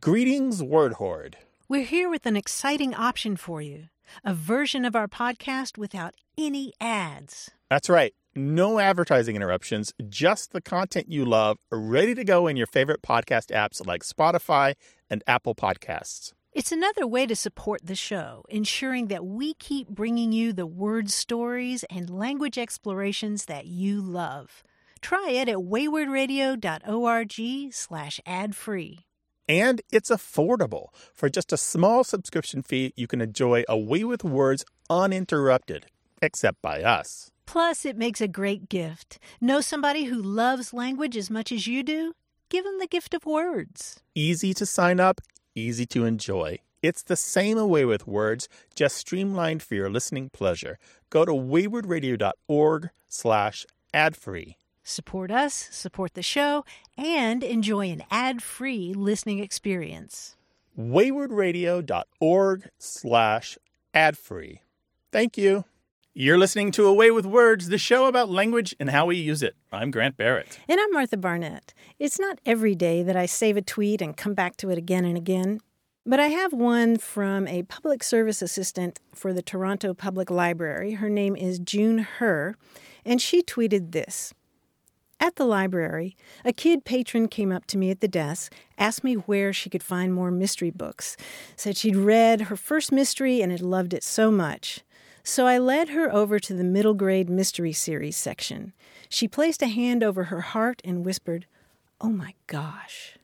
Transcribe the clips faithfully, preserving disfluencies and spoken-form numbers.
Greetings, Word Horde. We're here with an exciting option for you. A version of our podcast without any ads. That's right. No advertising interruptions, just the content you love, ready to go in your favorite podcast apps like Spotify and Apple Podcasts. It's another way to support the show, ensuring that we keep bringing you the word stories and language explorations that you love. Try it at waywardradio.org slash ad-free. And it's affordable. For just a small subscription fee, you can enjoy A Way with Words uninterrupted, except by us. Plus, it makes a great gift. Know somebody who loves language as much as you do? Give them the gift of words. Easy to sign up, easy to enjoy. It's the same A Way with Words, just streamlined for your listening pleasure. Go to waywardradio.org slash ad-free. Support us, support the show, and enjoy an ad-free listening experience. waywardradio.org slash ad-free. Thank you. You're listening to A Way with Words, the show about language and how we use it. I'm Grant Barrett. And I'm Martha Barnett. It's not every day that I save a tweet and come back to it again and again, but I have one from a public service assistant for the Toronto Public Library. Her name is June Herr, and she tweeted this. At the library, a kid patron came up to me at the desk, asked me where she could find more mystery books, said she'd read her first mystery and had loved it so much. So I led her over to the middle grade mystery series section. She placed a hand over her heart and whispered, "Oh my gosh."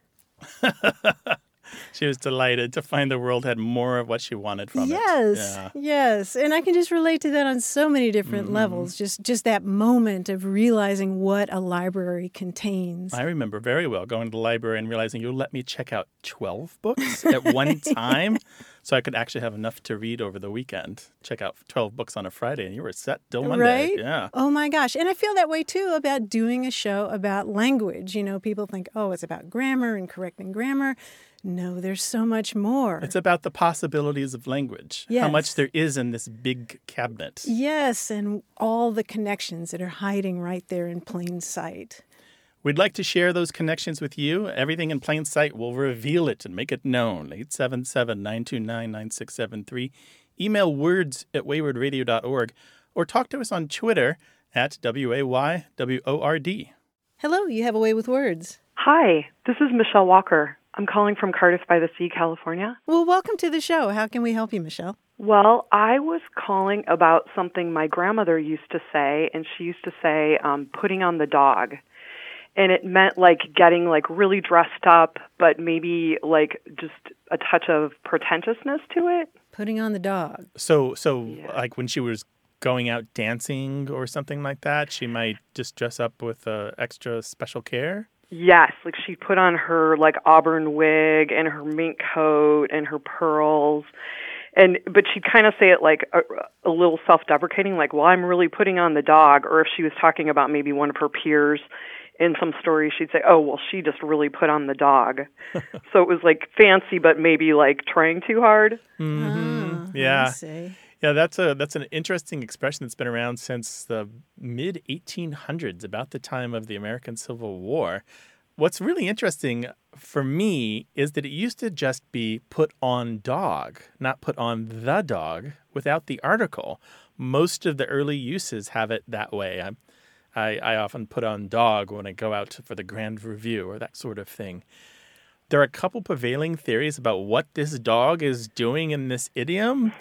She was delighted to find the world had more of what she wanted from yes, it. Yes, yeah. yes. And I can just relate to that on so many different mm-hmm. levels. Just just that moment of realizing what a library contains. I remember very well going to the library and realizing you'll let me check out twelve books at one time so I could actually have enough to read over the weekend. Check out twelve books on a Friday and you were set till Monday. Right? Yeah. Oh my gosh. And I feel that way too about doing a show about language. You know, people think, oh, it's about grammar and correcting grammar. No, there's so much more. It's about the possibilities of language. Yes. How much there is in this big cabinet. Yes, and all the connections that are hiding right there in plain sight. We'd like to share those connections with you. Everything in plain sight will reveal it and make it known. eight seven seven, nine two nine, nine six seven three. Email words at waywardradio dot org or talk to us on Twitter at W A Y W O R D. Hello, you have A Way with Words. Hi, this is Michelle Walker. I'm calling from Cardiff by the Sea, California. Well, welcome to the show. How can we help you, Michelle? Well, I was calling about something my grandmother used to say, and she used to say, um, putting on the dog. And it meant like getting like really dressed up, but maybe like just a touch of pretentiousness to it. Putting on the dog. So, so yeah. like when she was going out dancing or something like that, she might just dress up with uh, extra special care? Yes, like she put on her like auburn wig and her mink coat and her pearls. And but she'd kind of say it like a, a little self-deprecating, like, well, I'm really putting on the dog. Or if she was talking about maybe one of her peers in some story, she'd say, oh, well, she just really put on the dog. So it was like fancy, but maybe like trying too hard. Mm-hmm. Oh, yeah. I see. Yeah, that's a that's an interesting expression that's been around since the mid eighteen hundreds, about the time of the American Civil War. What's really interesting for me is that it used to just be put on dog, not put on the dog, without the article. Most of the early uses have it that way. I, I, I often put on dog when I go out for the grand review or that sort of thing. There are a couple prevailing theories about what this dog is doing in this idiom.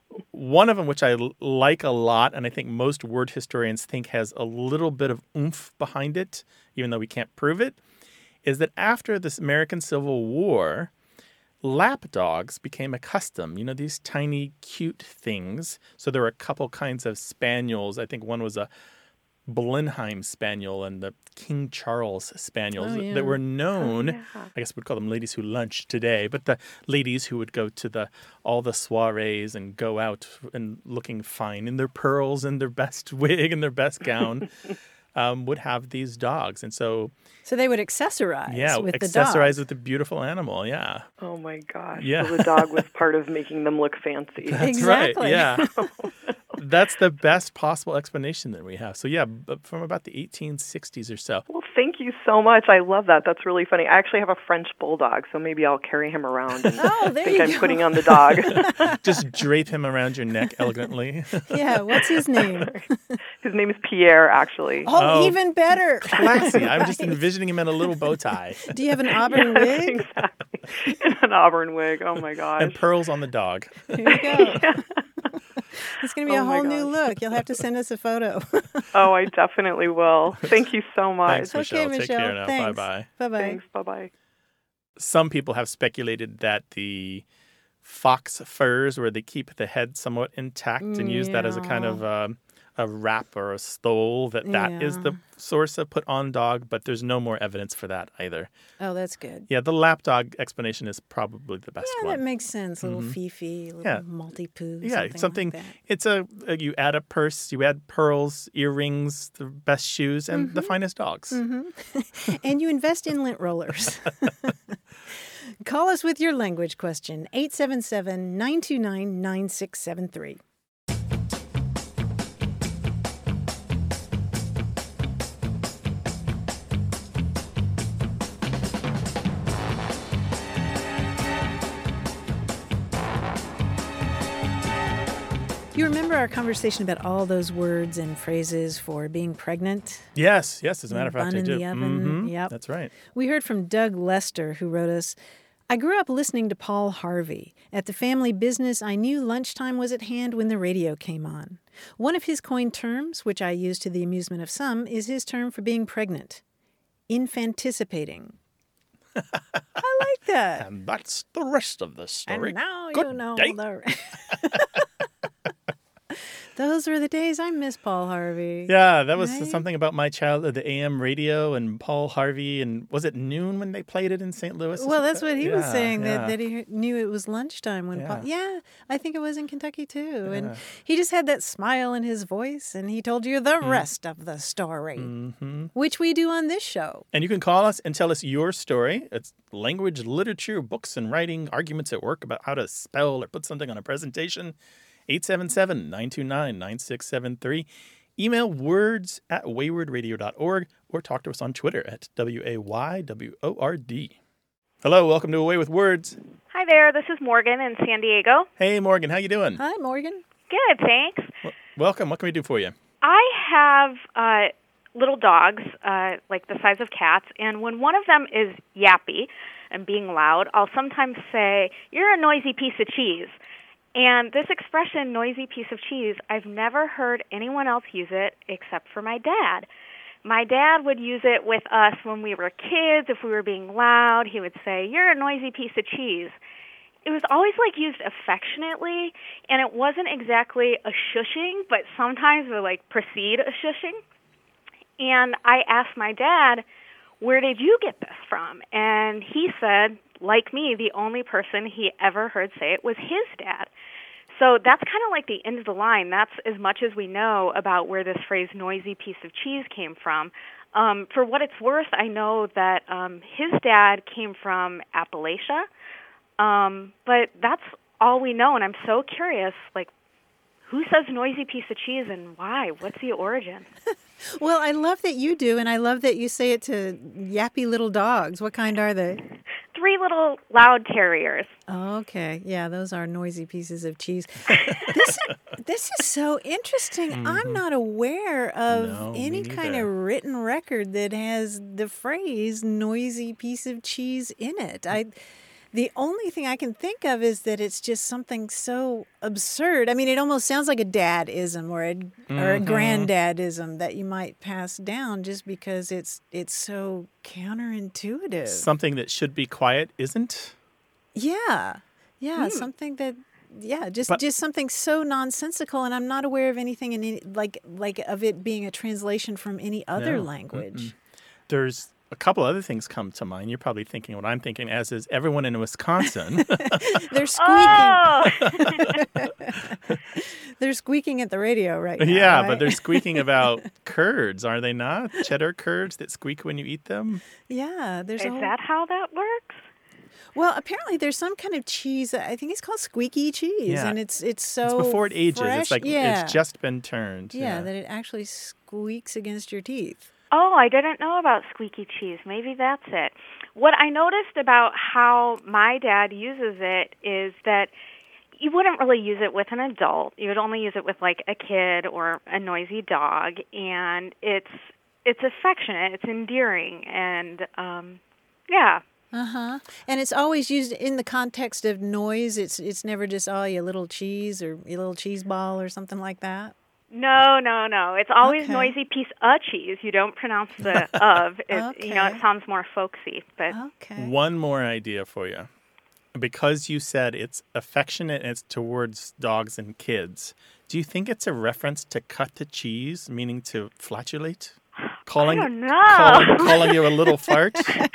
One of them, which I l- like a lot, and I think most word historians think has a little bit of oomph behind it, even though we can't prove it, is that after this American Civil War, lap dogs became a custom. You know, these tiny, cute things. So there were a couple kinds of spaniels. I think one was a Blenheim Spaniel and the King Charles Spaniels oh, yeah. that were known, Oh, yeah. I guess we'd call them ladies who lunch today, but the ladies who would go to the all the soirees and go out and looking fine in their pearls and their best wig and their best gown um, would have these dogs. And so... So they would accessorize yeah, with the dog. accessorize with the beautiful animal, yeah. Oh, my gosh. Yeah. So the dog was part of making them look fancy. That's Exactly. right, yeah. That's the best possible explanation that we have. So, yeah, but from about the eighteen sixties or so. Well, Thank you so much. I love that. That's really funny. I actually have a French bulldog, so maybe I'll carry him around and Oh, there think you I'm go. putting on the dog. Just drape him around your neck elegantly. Yeah, what's his name? His name is Pierre, actually. Oh, Oh. even better. Classy. I'm just Right. envisioning him in a little bow tie Do you have an auburn Yes, wig? exactly. In an auburn wig. Oh my gosh. and pearls on the dog. Here you go. It's going to be Oh a my whole new gosh. look. You'll have to send us a photo. Oh, I definitely will. Thank you so much. Thanks, Michelle. Okay, Take Michelle. care now. Thanks. Bye-bye. Bye-bye. Thanks. Bye-bye. Some people have speculated that the fox furs, where they keep the head somewhat intact and use that as a kind of um, a wrap or a stole, that that is Yeah. the source of put on dog, but there's no more evidence for that either. Oh, that's good. Yeah, the lapdog explanation is probably the best Yeah, one. that makes sense. Little Mhm. Fifi, little Yeah. multi-poo, Yeah, something, something. like that. It's a, a you add a purse, you add pearls, earrings, the best shoes, and the finest dogs. Mm-hmm. And you invest in lint rollers. Call us with your language question, eight seven seven, nine two nine, nine six seven three. You remember our conversation about all those words and phrases for being pregnant? Yes, yes. As a matter of fact, Bun I in do. the oven, Mhm, yep. That's right. We heard from Doug Lester, who wrote us, I grew up listening to Paul Harvey. At the family business, I knew lunchtime was at hand when the radio came on. One of his coined terms, which I use to the amusement of some, is his term for being pregnant. Infanticipating. I like that. And that's the rest of the story. And now Good you know day. the... Those were the days. I miss Paul Harvey. Yeah, that was Right? something about my childhood, the A M radio and Paul Harvey. And was it noon when they played it in Saint Louis? Well, that's what he was Yeah, saying, yeah. that, that he knew it was lunchtime when Paul... Yeah, I think it was in Kentucky, too. And Yeah. he just had that smile in his voice, and he told you the rest of the story, Mm-hmm. which we do on this show. And you can call us and tell us your story. It's language, literature, books and writing, arguments at work about how to spell or put something on a presentation. eight seven seven, nine two nine, nine six seven three. Email words at wayward radio dot org or talk to us on Twitter at W A Y W O R D. Hello, welcome to Away with Words. Hi there, this is Morgan in San Diego. Hey, Morgan, how you doing? Hi, Morgan. Good, thanks. W- welcome. What can we do for you? I have uh, little dogs, uh, like the size of cats, and when one of them is yappy and being loud, I'll sometimes say, "You're a noisy piece of cheese." And this expression, noisy piece of cheese, I've never heard anyone else use it except for my dad. My dad would use it with us when we were kids. If we were being loud, he would say, "You're a noisy piece of cheese." It was always like used affectionately, and it wasn't exactly a shushing, but sometimes it would like precede a shushing. And I asked my dad, "Where did you get this from?" And he said, like me, the only person he ever heard say it was his dad. So that's kind of like the end of the line. That's as much as we know about where this phrase noisy piece of cheese came from. Um, for what it's worth, I know that um, his dad came from Appalachia, um, but that's all we know, and I'm so curious, like, who says noisy piece of cheese and why? What's the origin? Well, I love that you do, and I love that you say it to yappy little dogs. What kind are they? Three little loud terriers. Oh, okay. Yeah, those are noisy pieces of cheese. this this is so interesting. I'm not aware of No, me any kind neither. of written record that has the phrase noisy piece of cheese in it. I the only thing I can think of is that it's just something so absurd. I mean, it almost sounds like a dad-ism or a or a Mhm. granddadism that you might pass down just because it's it's so counterintuitive. Something that should be quiet isn't? Yeah. Yeah, something that yeah, just But- just something so nonsensical, and I'm not aware of anything in any, like like of it being a translation from any other No. language. There's a couple other things come to mind. You're probably thinking what I'm thinking, as is everyone in Wisconsin. They're squeaking. Oh! They're squeaking at the radio right now. yeah, but right? they're squeaking about curds, are they not? Cheddar curds that squeak when you eat them? yeah, there's Is a whole, that how that works? well, apparently there's some kind of cheese. I think it's called squeaky cheese, Yeah. and it's it's so It's before it ages. fresh. It's like yeah. it's just been turned. yeah, that it actually squeaks against your teeth. Oh, I didn't know about squeaky cheese. Maybe that's it. What I noticed about how my dad uses it is that you wouldn't really use it with an adult. You would only use it with like a kid or a noisy dog, and it's it's affectionate, it's endearing, and um, yeah. Uh-huh. And it's always used in the context of noise. It's it's never just, oh, you little cheese or you little cheese ball or something like that. No, no, no. It's always Okay. noisy piece of cheese. You don't pronounce the of. It, Okay. You know, it sounds more folksy. But Okay. One more idea for you. Because you said it's affectionate and it's towards dogs and kids, do you think it's a reference to cut the cheese, meaning to flatulate? Calling, I don't know. Calling, calling you a little fart?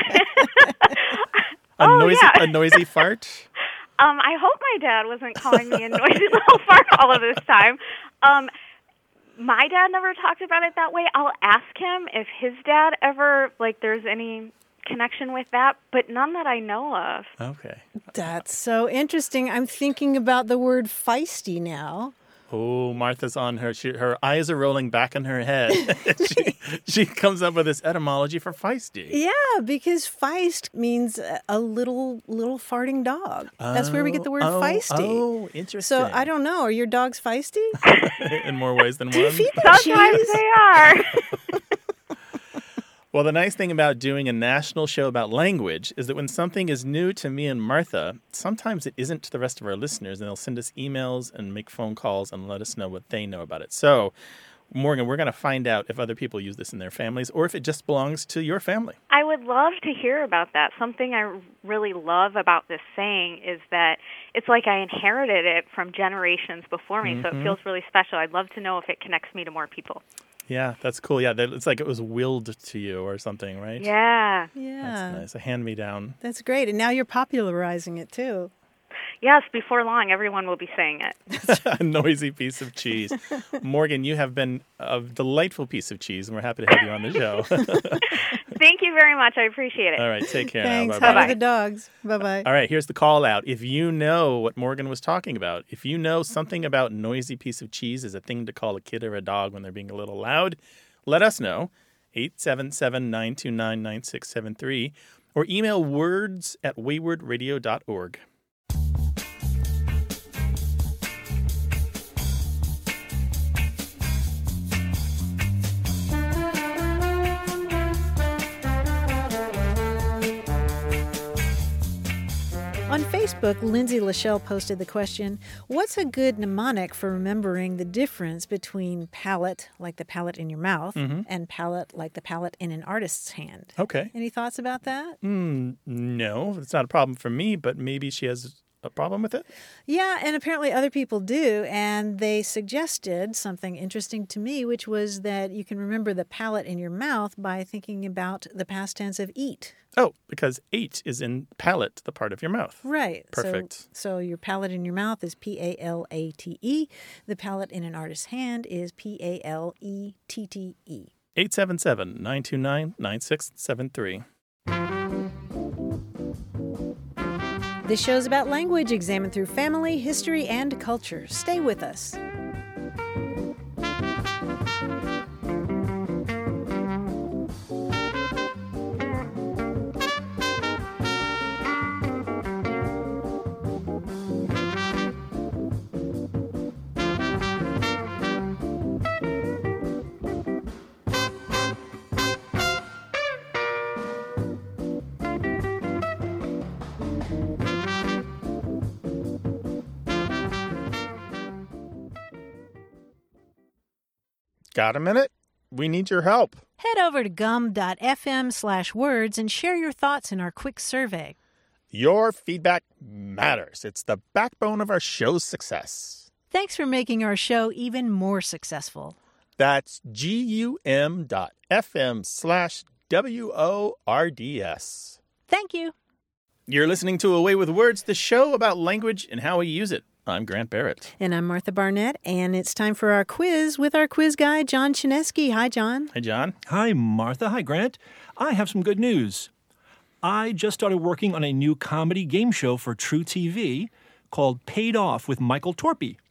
A Oh, noisy, yeah. a noisy fart? Um, I hope my dad wasn't calling me a noisy little fart all of this time. Um, my dad never talked about it that way. I'll ask him if his dad ever, like, there's any connection with that, but none that I know of. Okay. That's so interesting. I'm thinking about the word feisty now. Oh, Martha's on her. She, her eyes are rolling back in her head. she, she comes up with this etymology for feisty. Yeah, because feist means a- a little little farting dog. That's where we get the word oh, feisty. Oh, interesting. So I don't know. Are your dogs feisty? In more ways than Do you one. feed them Sometimes cheese? they are. Well, the nice thing about doing a national show about language is that when something is new to me and Martha, sometimes it isn't to the rest of our listeners, and they'll send us emails and make phone calls and let us know what they know about it. So, Morgan, we're going to find out if other people use this in their families or if it just belongs to your family. I would love to hear about that. Something I really love about this saying is that it's like I inherited it from generations before me, so it feels really special. I'd love to know if it connects me to more people. Yeah, that's cool. Yeah, that, it's like it was willed to you or something, right? Yeah. Yeah. That's nice. A hand-me-down. That's great. And now you're popularizing it too. Yes, before long, everyone will be saying it. A noisy piece of cheese. Morgan, you have been a delightful piece of cheese, and we're happy to have you on the show. Thank you very much. I appreciate it. All right, take care Thanks. now. How Bye-bye. are the dogs? Bye-bye. All right, here's the call out. If you know what Morgan was talking about, if you know something about noisy piece of cheese is a thing to call a kid or a dog when they're being a little loud, let us know. eight seven seven, nine two nine, nine six seven three or email words at wayward radio dot org. On Facebook, Lindsay Lachelle posted the question, what's a good mnemonic for remembering the difference between palette, like the palette in your mouth, and palette, like the palette in an artist's hand? Okay. Any thoughts about that? Mm, no, it's not a problem for me, but maybe she has a problem with it. Yeah, and apparently other people do, and they suggested something interesting to me, which was that you can remember the palate in your mouth by thinking about the past tense of eat. Oh, because eight is in palate, the part of your mouth. Right. Perfect. So, so your palate in your mouth is P A L A T E. The palate in an artist's hand is P A L E T T E. eight seven seven, nine two nine, nine six seven three. This show's about language examined through family, history, and culture. Stay with us. Got a minute? We need your help. Head over to gum.fm slash words and share your thoughts in our quick survey. Your feedback matters. It's the backbone of our show's success. Thanks for making our show even more successful. That's G-U-M dot F-M slash W-O-R-D-S. Thank you. You're listening to Away with Words, the show about language and how we use it. I'm Grant Barrett. And I'm Martha Barnett, and it's time for our quiz with our quiz guy, John Chinesky. Hi, John. Hi, John. Hi, Martha. Hi, Grant. I have some good news. I just started working on a new comedy game show for True T V called Paid Off with Michael Torpy.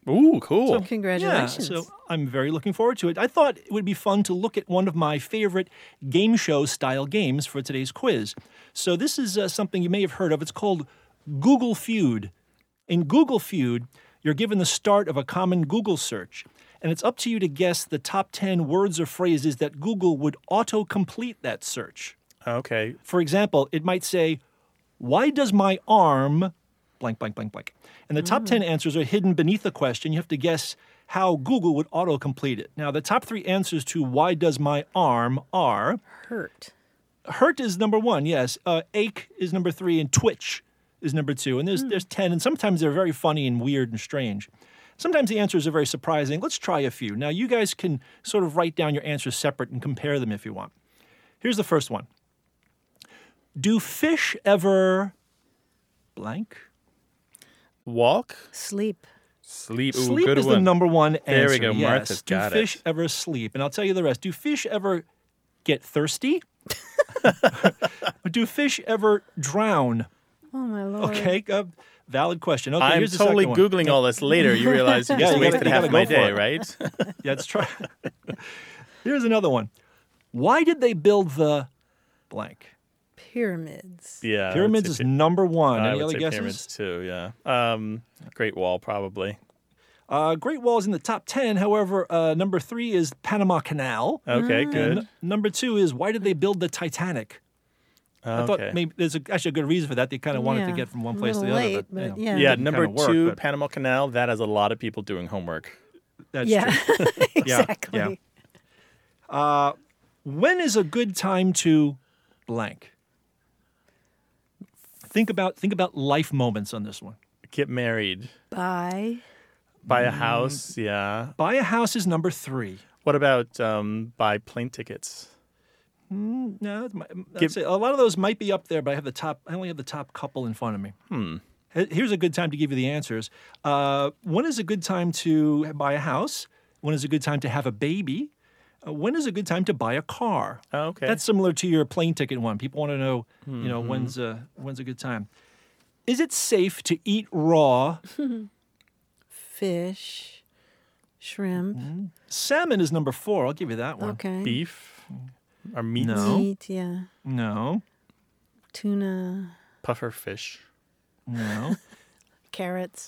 Ooh, cool. So, Congratulations. Yeah, so I'm very looking forward to it. I thought it would be fun to look at one of my favorite game show style games for today's quiz. So this is uh, something you may have heard of. It's called Google Feud. In Google Feud, you're given the start of a common Google search, and it's up to you to guess the top ten words or phrases that Google would auto-complete that search. Okay. For example, it might say, "Why does my arm blank, blank, blank, blank?" And the top ten answers are hidden beneath the question. You have to guess how Google would auto-complete it. Now, the top three answers to "Why does my arm" are Hurt. hurt is number one, yes. Uh, ache is number three, and twitch is number two. And there's there's ten, and sometimes they're very funny and weird and strange. Sometimes the answers are very surprising. Let's try a few. Now, you guys can sort of write down your answers separate and compare them if you want. Here's the first one. Do fish ever blank? Walk, Sleep. sleep. Ooh, Sleep good is one. the number one answer. There we go. Yes. Martha's Do got fish it. ever sleep? And I'll tell you the rest. Do fish ever get thirsty? Do fish ever drown? Oh, my Lord. Okay, uh, valid question. Okay, I'm here's the totally second one. Googling all this later. You realize you Yeah, just you wasted gotta- you half gotta of my go for day, it. right? Yeah, let's try. Here's another one. Why did they build the blank? Pyramids. Yeah. I would Pyramids say is py- number one. I Any would other say guesses? pyramids too. Yeah. Um, Great Wall probably. Uh, Great Wall is in the top ten. However, uh, number three is Panama Canal. Okay, good. And number two is why did they build the Titanic? I thought Okay. maybe there's a, actually a good reason for that. They kind of wanted to Yeah, get from one a place to the little other. late, but, you but know, yeah. it Yeah, didn't number kinda work, two, but Panama Canal. That has a lot of people doing homework. That's yeah, true. exactly. yeah. Uh, when is a good time to blank? Think about think about life moments on this one. Get married, Buy. buy Mm. a house. Yeah. Buy a house is number three. What about um, buy plane tickets? No, it's my- that's it. A lot of those might be up there, but I have the top. I only have the top couple in front of me. Hmm. Here's a good time to give you the answers. Uh, when is a good time to buy a house? When is a good time to have a baby? Uh, when is a good time to buy a car? Oh, okay. That's similar to your plane ticket one. People want to know, you know, when's a when's a good time. Is it safe to eat raw? Fish. Shrimp. Salmon is number four. I'll give you that one. Okay. beef or meat. No. Meat, yeah. No, Tuna. Puffer fish. no, Carrots.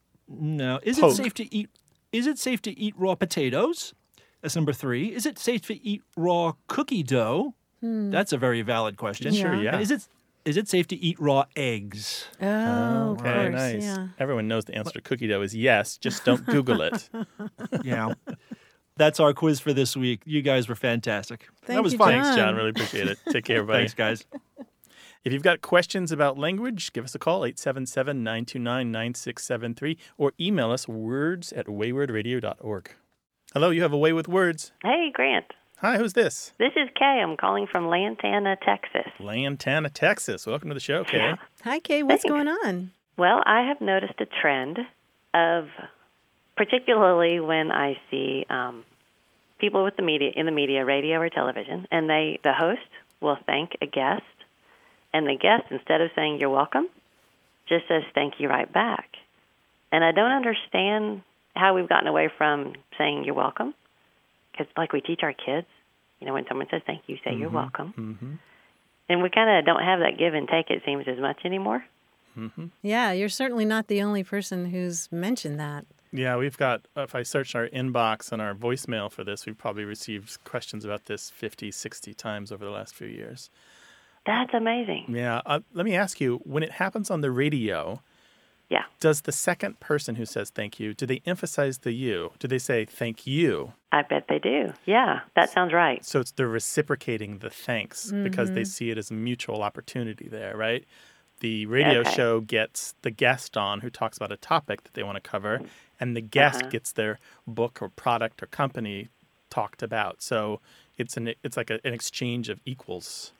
no. Is Poke. it safe to eat? Is it safe to eat raw potatoes? That's number three. Is it safe to eat raw cookie dough? That's a very valid question. Sure, yeah. And Is it is it safe to eat raw eggs? Oh, of Okay, course. nice. Yeah. Everyone knows the answer to cookie dough is yes. Just don't Google it. Yeah. That's our quiz for this week. You guys were fantastic. that Thank was you, fun. Thanks, John. John. Really appreciate it. Take care, everybody. Thanks, guys. If you've got questions about language, give us a call, eight seven seven, nine two nine, nine six seven three, or email us words at wayward radio dot org. Hello, you have a way with words. Hey, Grant. Hi, who's this? This is Kay. I'm calling from Lantana, Texas. Lantana, Texas. Welcome to the show, Kay. Hi, Kay. What's Thanks. going on? Well, I have noticed a trend of, particularly when I see um, people with the media in the media, radio or television, and they the host will thank a guest, and the guest, instead of saying "you're welcome," just says "thank you" right back. And I don't understand how we've gotten away from saying "you're welcome," because like we teach our kids, you know, when someone says "thank you," say "you're welcome." Mm-hmm. And we kind of don't have that give and take, it seems, as much anymore. Yeah, you're certainly not the only person who's mentioned that. Yeah, we've got, if I search our inbox and our voicemail for this, we've probably received questions about this fifty, sixty times over the last few years. That's amazing. Yeah. Uh, let me ask you, when it happens on the radio, Yeah. does the second person who says thank you, do they emphasize the you? Do they say thank you? I bet they do. Yeah, that sounds right. So it's they're reciprocating the thanks because they see it as a mutual opportunity there, right? The radio Okay. show gets the guest on who talks about a topic that they want to cover, and the guest Uh-huh. gets their book or product or company talked about. So it's an it's like a, an exchange of equals.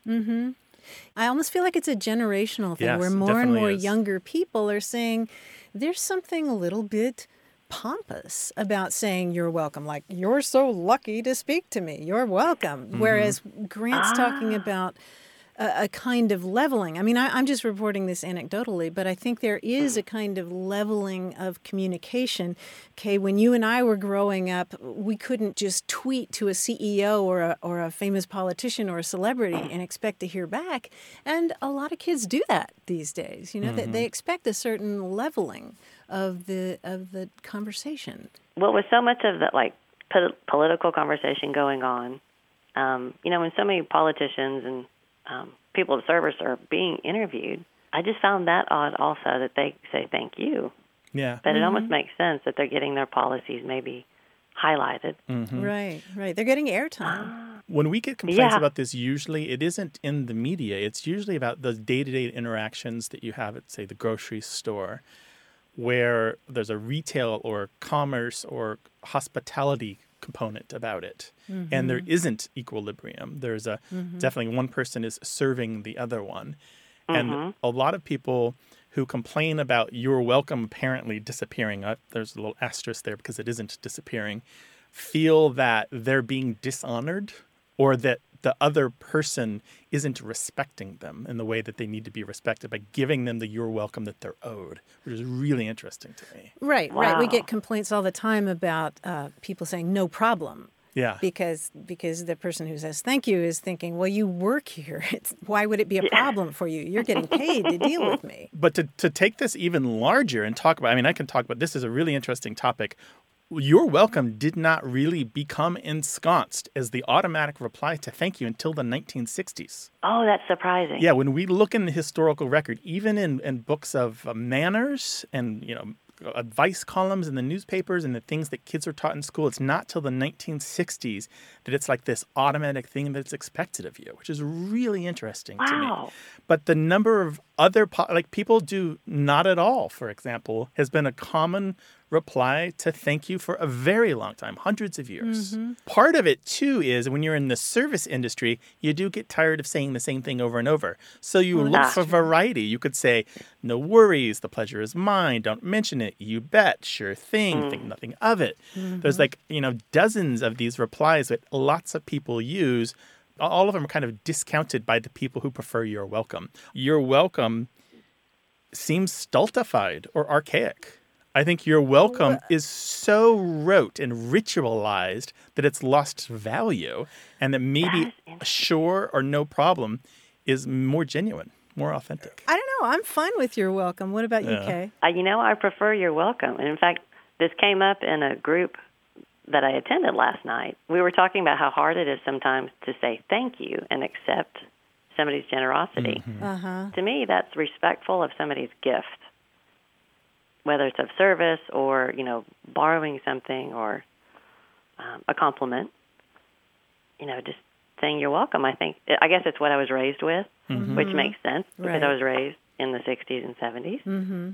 I almost feel like it's a generational thing Yes, where it more and definitely more is. younger people are saying there's something a little bit pompous about saying you're welcome. Like, you're so lucky to speak to me. You're welcome. Mm-hmm. Whereas Grant's talking about a, a kind of leveling. I mean, I, I'm just reporting this anecdotally, but I think there is a kind of leveling of communication. Okay, when you and I were growing up, we couldn't just tweet to a C E O or a, or a famous politician or a celebrity and expect to hear back. And a lot of kids do that these days. You know, mm-hmm. they, they expect a certain leveling of the of the conversation. Well, with so much of that, like po- political conversation going on, um, you know, when so many politicians and um, people of service are being interviewed, I just found that odd also that they say thank you. Yeah. But mm-hmm. it almost makes sense that they're getting their policies maybe highlighted. Mm-hmm. Right, right. They're getting airtime. When we get complaints Yeah. about this, usually it isn't in the media. It's usually about the day-to-day interactions that you have at, say, the grocery store, where there's a retail or commerce or hospitality component about it. Mm-hmm. And there isn't equilibrium. There's a mm-hmm. definitely one person is serving the other one. Mm-hmm. And a lot of people who complain about you're welcome apparently disappearing, uh, there's a little asterisk there because it isn't disappearing, feel that they're being dishonored or that the other person isn't respecting them in the way that they need to be respected by giving them the you're welcome that they're owed, which is really interesting to me. Right, Wow. right. We get complaints all the time about uh, people saying no problem. Yeah. Because because the person who says thank you is thinking, well, you work here. It's, why would it be a Yeah. problem for you? You're getting paid to deal with me. But to, to take this even larger and talk about, I mean, I can talk about, this is a really interesting topic. You're welcome did not really become ensconced as the automatic reply to thank you until the nineteen sixties. Oh, that's surprising. Yeah, when we look in the historical record, even in, in books of uh, manners and, you know, advice columns in the newspapers and the things that kids are taught in school, it's not till the nineteen sixties that it's like this automatic thing that's expected of you, which is really interesting Wow. to me. But the number of other, po- like people do not at all, for example, has been a common reply to thank you for a very long time, hundreds of years. Mm-hmm. Part of it, too, is when you're in the service industry, you do get tired of saying the same thing over and over. So you look Ah. for variety. You could say, no worries, the pleasure is mine, don't mention it, you bet, sure thing, mm. think nothing of it. Mm-hmm. There's like, you know, dozens of these replies that lots of people use. All of them are kind of discounted by the people who prefer you're welcome. You're welcome seems stultified or archaic. I think you're welcome is so rote and ritualized that it's lost value, and that maybe sure or no problem is more genuine, more authentic. I don't know. I'm fine with you're welcome. What about you, Yeah. Kay? Uh, you know, I prefer you're welcome. And in fact, this came up in a group that I attended last night. We were talking about how hard it is sometimes to say thank you and accept somebody's generosity. Mm-hmm. Uh-huh. To me, that's respectful of somebody's gift, whether it's of service or, you know, borrowing something or um, a compliment. You know, just saying you're welcome. I think, I guess it's what I was raised with, Mm-hmm. which makes sense because Right. I was raised in the sixties and seventies. Mm-hmm.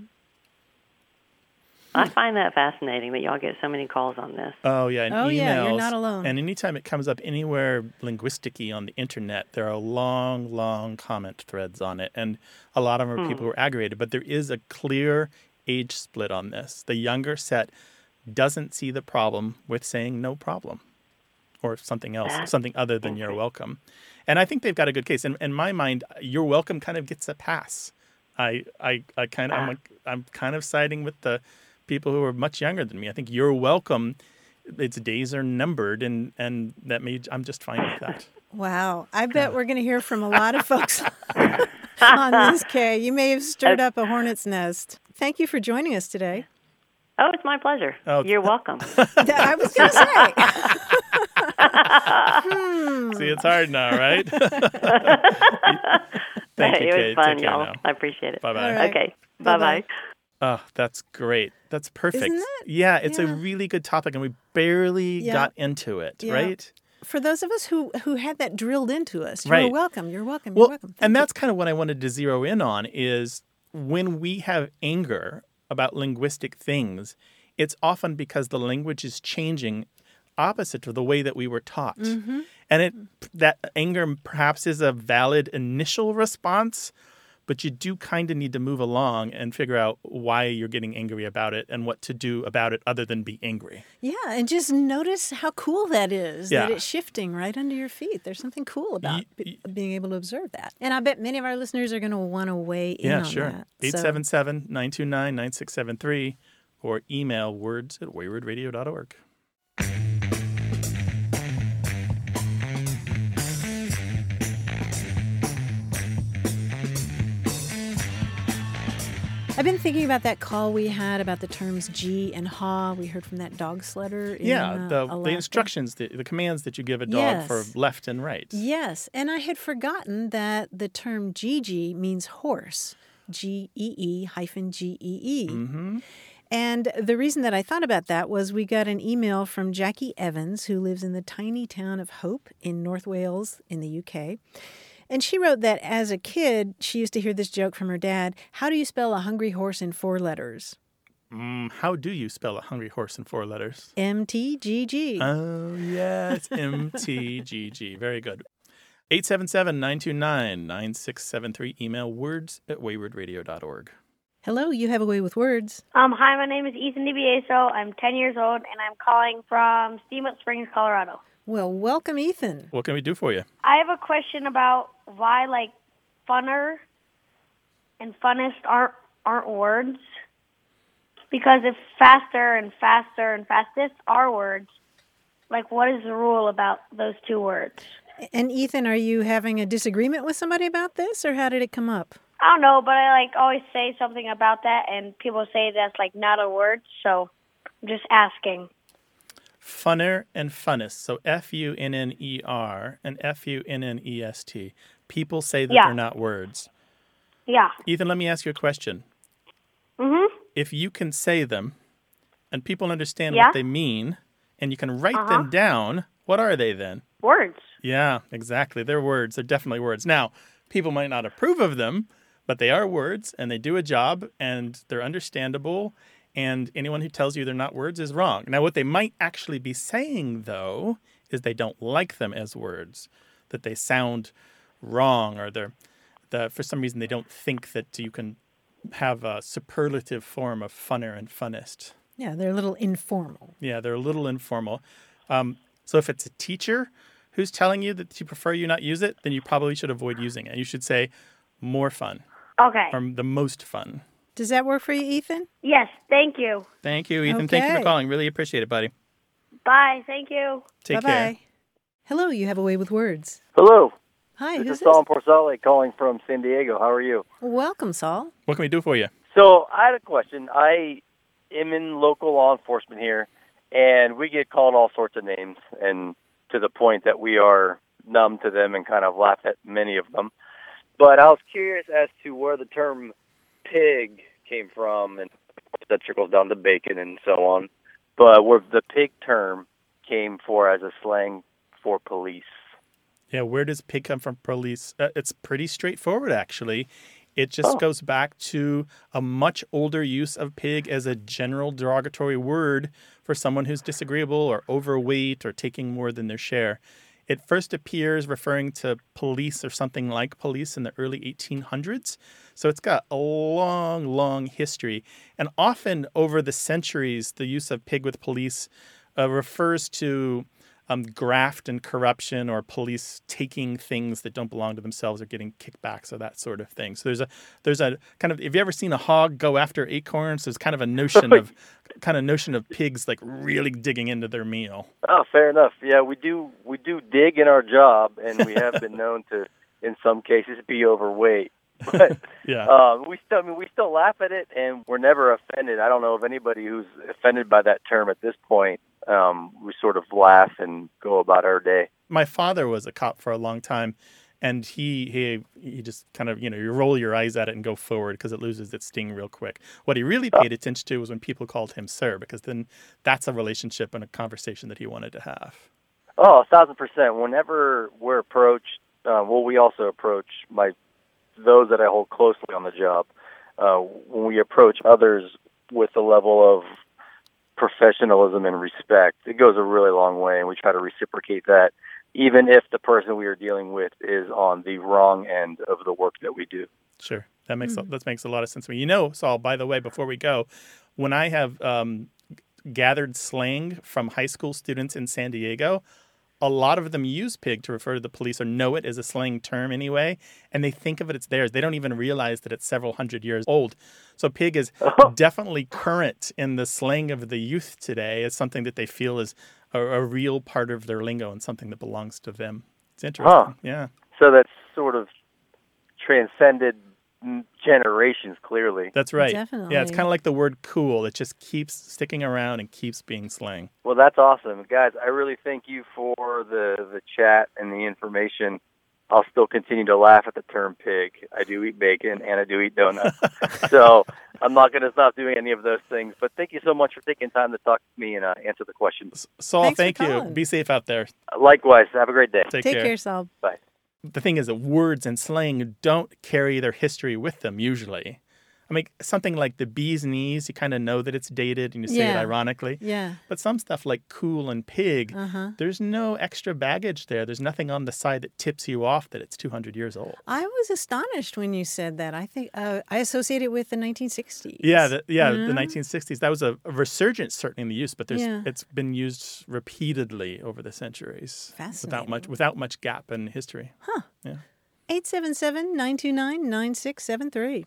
I find that fascinating that y'all get so many calls on this. Oh, yeah. And Oh, emails, yeah, you're not alone. And anytime it comes up anywhere linguistic-y on the internet, there are long, long comment threads on it. And a lot of them are people who are aggravated. But there is a clear age split on this. The younger set doesn't see the problem with saying no problem or something else, That's something other than you're welcome. And I think they've got a good case. In, in my mind, you're welcome kind of gets a pass. I, I, I kind of, I'm, like, I'm kind of siding with the people who are much younger than me. I think you're welcome. Its days are numbered, and, and that may, I'm just fine with that. Wow. I bet we're going to hear from a lot of folks on this, Kay. You may have stirred up a hornet's nest. Thank you for joining us today. Oh, it's my pleasure. Oh, You're welcome. I was going to say. hmm. See, it's hard now, right? Thank you, It was Kate. fun, Take care y'all. now. I appreciate it. Bye-bye. All right. Okay. Bye-bye. Bye-bye. Oh, that's great. That's perfect. Isn't it? Yeah, it's a Yeah. really good topic, and we barely Yeah. got into it, Yeah. right? For those of us who, who had that drilled into us, you're Right. welcome, you're welcome, Well, you're welcome. Thank and you. that's kind of what I wanted to zero in on is when we have anger about linguistic things, it's often because the language is changing opposite to the way that we were taught. Mm-hmm. And it that anger perhaps is a valid initial response, but you do kind of need to move along and figure out why you're getting angry about it and what to do about it other than be angry. Yeah, and just notice how cool that is, Yeah. that it's shifting right under your feet. There's something cool about Ye- b- being able to observe that. And I bet many of our listeners are going to want to weigh in Yeah, on sure. that. eight seven seven, nine two nine, nine six seven three or email words at wayward radio dot org. I've been thinking about that call we had about the terms G and ha. We heard from that dog sledder in Yeah, uh, the, Alaska. the instructions, the, the commands that you give a dog Yes. for left and right. Yes, and I had forgotten that the term Gigi means horse, G E E hyphen G E E. Mm-hmm. And the reason that I thought about that was we got an email from Jackie Evans, who lives in the tiny town of Hope in North Wales in the U K. And she wrote that as a kid, she used to hear this joke from her dad: how do you spell a hungry horse in four letters? Mm, how do you spell a hungry horse in four letters? M T G G. Oh, yeah, it's M T G G. Very good. eight seven seven, nine two nine, nine six seven three. Email words at wayward radio dot org. Hello, you have a way with words. Um, hi, my name is Ethan DiBieso. I'm ten years old, and I'm calling from Steamboat Springs, Colorado. Well, welcome, Ethan. What can we do for you? I have a question about why, like, funner and funnest aren't aren't words. Because if faster and faster and fastest are words, like, what is the rule about those two words? And Ethan, are you having a disagreement with somebody about this, or how did it come up? I don't know, but I, like, always say something about that, and people say that's, like, not a word, so I'm just asking. Funner and funnest. So F U N N E R and F U N N E S T. People say that Yeah. they're not words. Yeah. Ethan, let me ask you a question. Mm-hmm. If you can say them and people understand Yeah. what they mean and you can write Uh-huh. them down, what are they then? Words. Yeah, exactly. They're words. They're definitely words. Now, people might not approve of them, but they are words and they do a job and they're understandable. And anyone who tells you they're not words is wrong. Now, what they might actually be saying, though, is they don't like them as words, that they sound wrong, or they're, the, for some reason they don't think that you can have a superlative form of funner and funnest. Yeah, they're a little informal. Yeah, they're a little informal. Um, so if it's a teacher who's telling you that you prefer you not use it, then you probably should avoid using it. You should say more fun Okay. or the most fun. Does that work for you, Ethan? Yes, thank you. Thank you, Ethan. Thank you Okay. for calling. Really appreciate it, buddy. Bye, thank you. Take Bye-bye. care. Hello, you have a way with words. Hello, Hi, this who's is this? Saul Porzale calling from San Diego. How are you? Welcome, Saul. What can we do for you? So I had a question. I am in local law enforcement here, and we get called all sorts of names, and to the point that we are numb to them and kind of laugh at many of them. But I was curious as to where the term pig came from, and that trickles down to bacon and so on. But where the pig term came for as a slang for police. Yeah, where does pig come from, police? Uh, it's pretty straightforward, actually. It just Oh. goes back to a much older use of pig as a general derogatory word for someone who's disagreeable or overweight or taking more than their share. It first appears referring to police or something like police in the early eighteen hundreds. So it's got a long, long history. And often over the centuries, the use of pig with police uh, refers to um, graft and corruption, or police taking things that don't belong to themselves or getting kickbacks or that sort of thing. So there's a there's a kind of, have you ever seen a hog go after acorns? There's kind of a notion of kind of notion of pigs like really digging into their meal. Oh, fair enough. Yeah, we do we do dig in our job, and we have been known to, in some cases, be overweight. But Yeah. um, we still, I mean, we still laugh at it, and we're never offended. I don't know of anybody who's offended by that term at this point. Um, we sort of laugh and go about our day. My father was a cop for a long time, and he he he just kind of, you know, you roll your eyes at it and go forward because it loses its sting real quick. What he really paid attention to was when people called him sir, because then that's a relationship and a conversation that he wanted to have. Oh, a thousand percent. Whenever we're approached, uh, well, we also approach my those that I hold closely on the job. Uh, when we approach others with a level of professionalism and respect, it goes a really long way, and we try to reciprocate that, even if the person we are dealing with is on the wrong end of the work that we do. Sure. That makes mm. that makes a lot of sense to me. You know, Saul, by the way, before we go, when I have um, gathered slang from high school students in San Diego, a lot of them use pig to refer to the police or know it as a slang term anyway, and they think of it as theirs. They don't even realize that it's several hundred years old. So pig is oh. definitely current in the slang of the youth today as something that they feel is a, a real part of their lingo and something that belongs to them. It's interesting. Huh. Yeah. So that's sort of transcended generations, clearly. That's right. Definitely. Yeah, it's kind of like the word cool. It just keeps sticking around and keeps being slang. Well, that's awesome. Guys, I really thank you for the, the chat and the information. I'll still continue to laugh at the term pig. I do eat bacon and I do eat donuts. So I'm not going to stop doing any of those things. But thank you so much for taking time to talk to me and uh, answer the questions. Saul, Thanks thank for you. calling. Be safe out there. Likewise. Have a great day. Take, Take care. care, Saul. Bye. The thing is that words and slang don't carry their history with them usually. I mean, something like the bee's knees, you kind of know that it's dated and you say Yeah. it ironically. Yeah. But some stuff like cool and pig, Uh-huh. there's no extra baggage there. There's nothing on the side that tips you off that it's two hundred years old. I was astonished when you said that. I think uh, I associate it with the nineteen sixties. Yeah, the, yeah, You know? the nineteen sixties. That was a, a resurgence certainly in the use, but there's Yeah. it's been used repeatedly over the centuries. Without much Fascinating. without much gap in history. Huh. Yeah. eight seven seven, nine two nine, nine six seven three.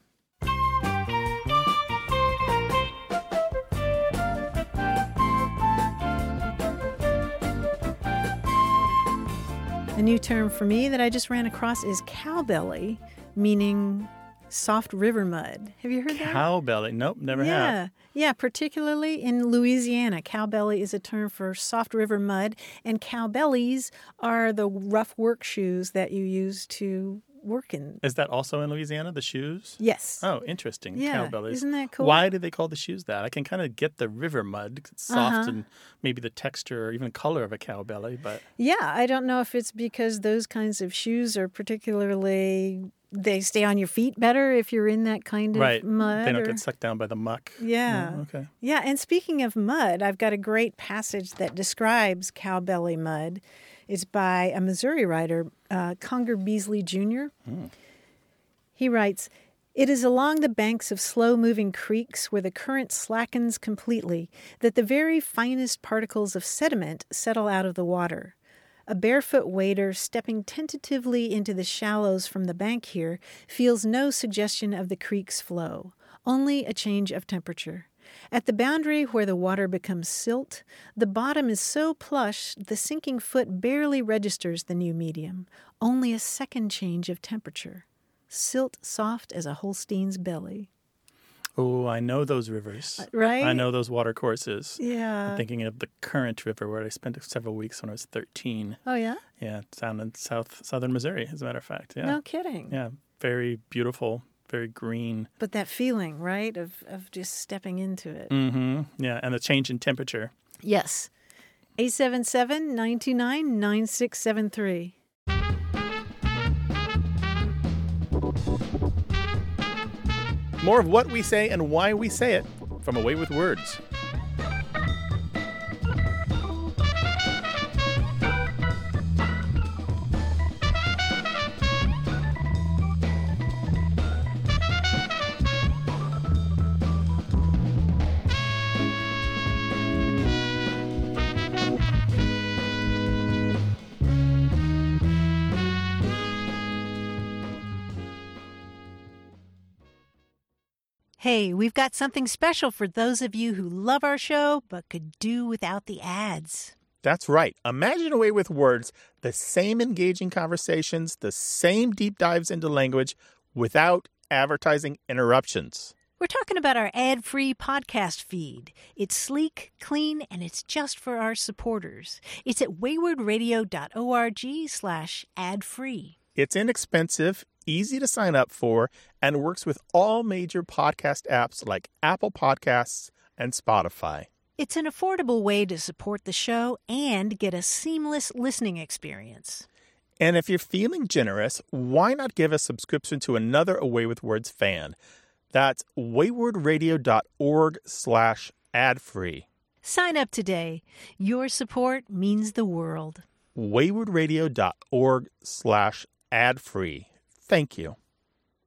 A new term for me that I just ran across is cowbelly, meaning soft river mud. Have you heard that? Cowbelly. Nope, never yeah. have. Yeah, particularly in Louisiana. Cowbelly is a term for soft river mud, and cowbellies are the rough work shoes that you use to work in. Is that also in Louisiana, the shoes? Yes. Oh, interesting. Yeah. Cowbellies. Isn't that cool? Why do they call the shoes that? I can kind of get the river mud. It's soft Uh-huh. and maybe the texture or even color of a cowbelly, but Yeah, I don't know if it's because those kinds of shoes are particularly, they stay on your feet better if you're in that kind of right. mud. They don't or- get sucked down by the muck. Yeah. Oh, okay. Yeah, and speaking of mud, I've got a great passage that describes cowbelly mud. It's by a Missouri writer, uh, Conger Beasley Junior Mm. He writes, "It is along the banks of slow-moving creeks where the current slackens completely that the very finest particles of sediment settle out of the water. A barefoot wader stepping tentatively into the shallows from the bank here feels no suggestion of the creek's flow, only a change of temperature. At the boundary where the water becomes silt, the bottom is so plush the sinking foot barely registers the new medium, only a second change of temperature. Silt soft as a Holstein's belly." Oh, I know those rivers. Right? I know those water courses. Yeah. I'm thinking of the Current River where I spent several weeks when I was thirteen. Oh, yeah? Yeah, it's down in south southern Missouri, as a matter of fact. Yeah. No kidding. Yeah, very beautiful, very green. But that feeling, right, of, of just stepping into it. Mm-hmm. Yeah, and the change in temperature. Yes. eight seven seven, nine two nine, nine six seven three. More of what we say and why we say it from Away with Words. Hey, we've got something special for those of you who love our show but could do without the ads. That's right. Imagine Away with Words, the same engaging conversations, the same deep dives into language without advertising interruptions. We're talking about our ad-free podcast feed. It's sleek, clean, and it's just for our supporters. It's at waywardradio.org slash ad-free. It's inexpensive, easy to sign up for, and works with all major podcast apps like Apple Podcasts and Spotify. It's an affordable way to support the show and get a seamless listening experience. And if you're feeling generous, why not give a subscription to another Away with Words fan? That's waywardradio.org slash ad-free. Sign up today. Your support means the world. waywardradio.org slash ad-free. Thank you.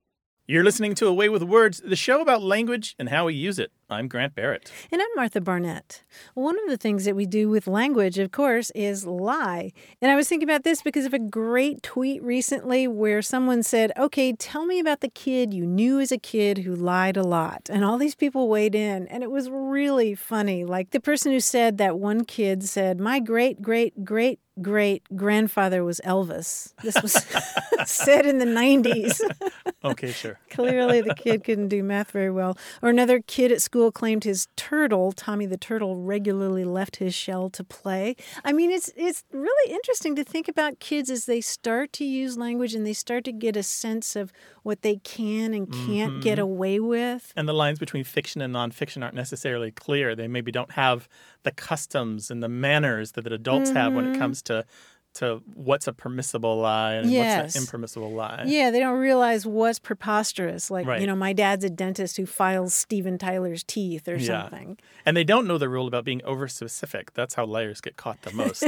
You're listening to Away with Words, the show about language and how we use it. I'm Grant Barrett. And I'm Martha Barnett. One of the things that we do with language, of course, is lie. And I was thinking about this because of a great tweet recently where someone said, okay, tell me about the kid you knew as a kid who lied a lot. And all these people weighed in, and it was really funny. Like the person who said that one kid said, my great, great, great, great grandfather was Elvis. This was said in the nineties. Okay, sure. Clearly the kid couldn't do math very well. Or another kid at school claimed his turtle, Tommy the turtle, regularly left his shell to play. I mean, it's it's really interesting to think about kids as they start to use language and they start to get a sense of what they can and can't mm-hmm. get away with. And the lines between fiction and nonfiction aren't necessarily clear. They maybe don't have the customs and the manners that adults mm-hmm. have when it comes to to what's a permissible lie and yes. what's an impermissible lie. Yeah, they don't realize what's preposterous. Like, right. you know, my dad's a dentist who files Steven Tyler's teeth or yeah. something. And they don't know the rule about being over-specific. That's how liars get caught the most.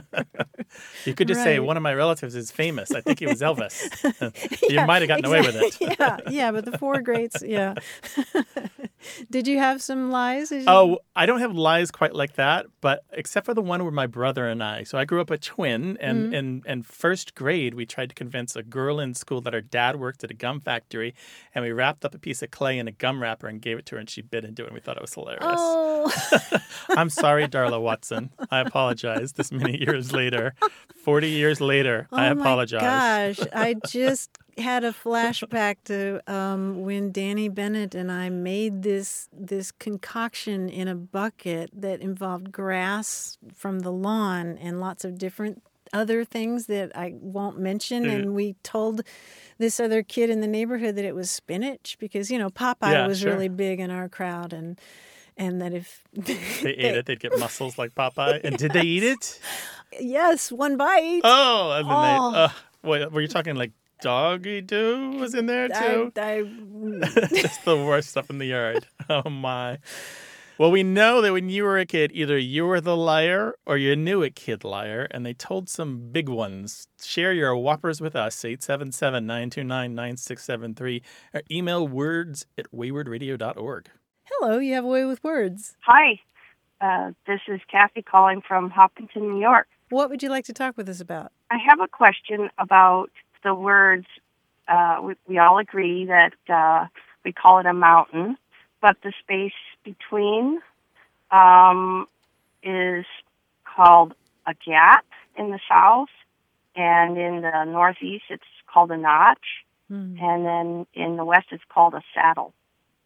You could just right. say, one of my relatives is famous. I think he was Elvis. You yeah, might have gotten exactly. away with it. yeah, yeah, but the four greats, yeah. Did you have some lies? You... Oh, I don't have lies quite like that, but except for the one where my brother and I. So I grew up a twin, and mm-hmm. in, in first grade, we tried to convince a girl in school that her dad worked at a gum factory, and we wrapped up a piece of clay in a gum wrapper and gave it to her, and she bit into it, and we thought it was hilarious. Oh. I'm sorry, Darla Watson. I apologize this many years later. forty years later, oh I apologize. Oh, my gosh. I just had a flashback to um, when Danny Bennett and I made this this concoction in a bucket that involved grass from the lawn and lots of different other things that I won't mention. Mm. And we told this other kid in the neighborhood that it was spinach because, you know, Popeye yeah, was sure. really big in our crowd. And and that if they ate it, they'd get muscles like Popeye. And did they eat it? Yes, one bite. Oh, and then oh. they, uh, what, were you talking like Doggy Doo was in there too? I, I... Just the worst stuff in the yard. Oh, my. Well, we know that when you were a kid, either you were the liar or you knew a kid liar, and they told some big ones. Share your whoppers with us, eight seven seven, nine two nine, nine six seven three, or email words at wayward radio dot org. Hello, you have a way with words. Hi, uh, this is Kathy calling from Hopkinton, New York. What would you like to talk with us about? I have a question about the words. Uh, we, we all agree that uh, we call it a mountain, but the space between um, is called a gap in the south, and in the northeast it's called a notch, hmm. and then in the west it's called a saddle.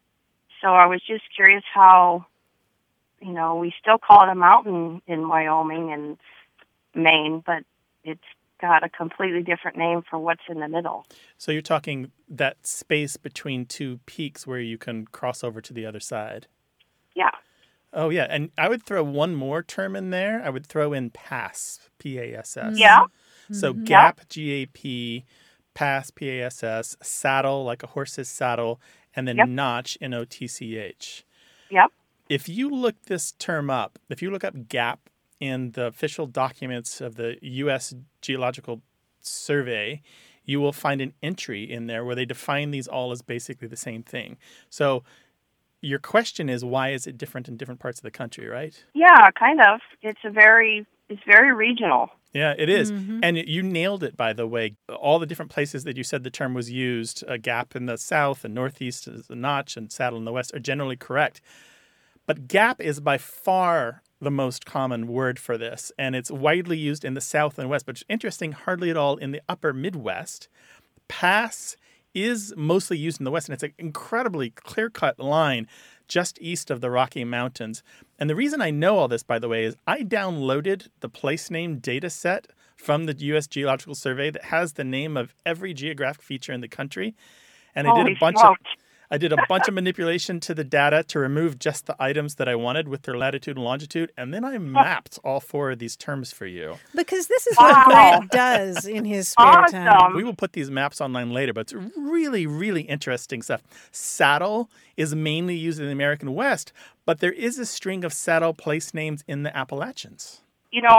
So I was just curious how, you know, we still call it a mountain in Wyoming and Maine, but it's got a completely different name for what's in the middle. So you're talking that space between two peaks where you can cross over to the other side? Yeah. Oh, yeah. And I would throw one more term in there. I would throw in pass, P A S S. Yeah. So mm-hmm. gap, G A P, pass, P A S S, saddle, like a horse's saddle, and then yep. notch, N O T C H. Yep. If you look this term up, if you look up gap in the official documents of the U S Geological Survey, you will find an entry in there where they define these all as basically the same thing. So your question is, why is it different in different parts of the country, right? Yeah, kind of. It's a very, it's very regional. Yeah, it is. Mm-hmm. And you nailed it, by the way. All the different places that you said the term was used, a gap in the south and northeast is a notch and saddle in the west, are generally correct. But gap is by far the most common word for this, and it's widely used in the south and west, but it's interesting, hardly at all in the upper Midwest. Pass is mostly used in the west, and it's an incredibly clear-cut line just east of the Rocky Mountains. And the reason I know all this, by the way, is I downloaded the place name data set from the U S Geological Survey that has the name of every geographic feature in the country, and I Holy did a bunch smokes. of I did a bunch of manipulation to the data to remove just the items that I wanted with their latitude and longitude, and then I mapped all four of these terms for you. Because this is wow. what Grant does in his spare awesome. time. We will put these maps online later, but it's really, really interesting stuff. Saddle is mainly used in the American West, but there is a string of saddle place names in the Appalachians. You know, I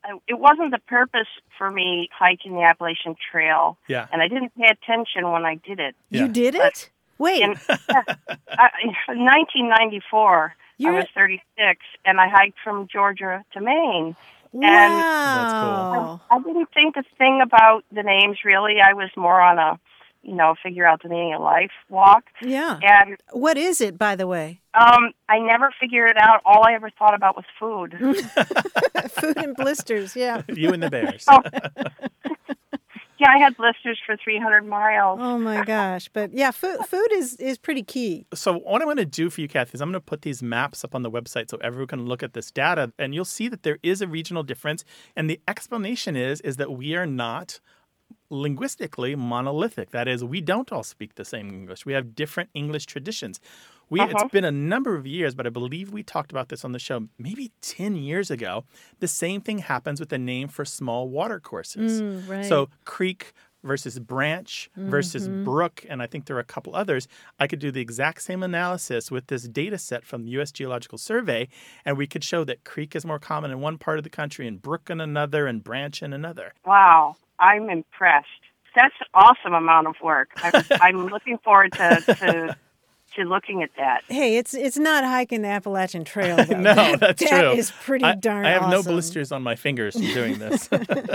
it wasn't the purpose for me hiking the Appalachian Trail. Yeah. And I didn't pay attention when I did it. Yeah. You did it? Wait. In, uh, in nineteen ninety-four, You're- I was thirty-six, and I hiked from Georgia to Maine. Wow. I didn't think a thing about the names, really. I was more on a, you know, figure out the meaning of life walk. Yeah. And What is it, by the way? um, I never figured it out. All I ever thought about was food. Food and blisters, yeah. You and the bears. Oh. Yeah, I had blisters for three hundred miles. Oh, my gosh. But, yeah, food, food is, is pretty key. So what I'm going to do for you, Kathy, is I'm going to put these maps up on the website so everyone can look at this data, and you'll see that there is a regional difference. And the explanation is, is that we are not linguistically monolithic. That is, we don't all speak the same English. We have different English traditions. We, Uh-huh. It's been a number of years, but I believe we talked about this on the show maybe ten years ago. The same thing happens with the name for small water courses. Mm, right. So creek versus branch versus Mhm. brook, and I think there are a couple others. I could do the exact same analysis with this data set from the U S Geological Survey, and we could show that creek is more common in one part of the country and brook in another and branch in another. Wow, I'm impressed. That's an awesome amount of work. I'm, I'm looking forward to, to to looking at that. Hey, it's it's not hiking the Appalachian Trail, though. No, That- that's that true. That is pretty I, darn I have no awesome. blisters on my fingers from doing this.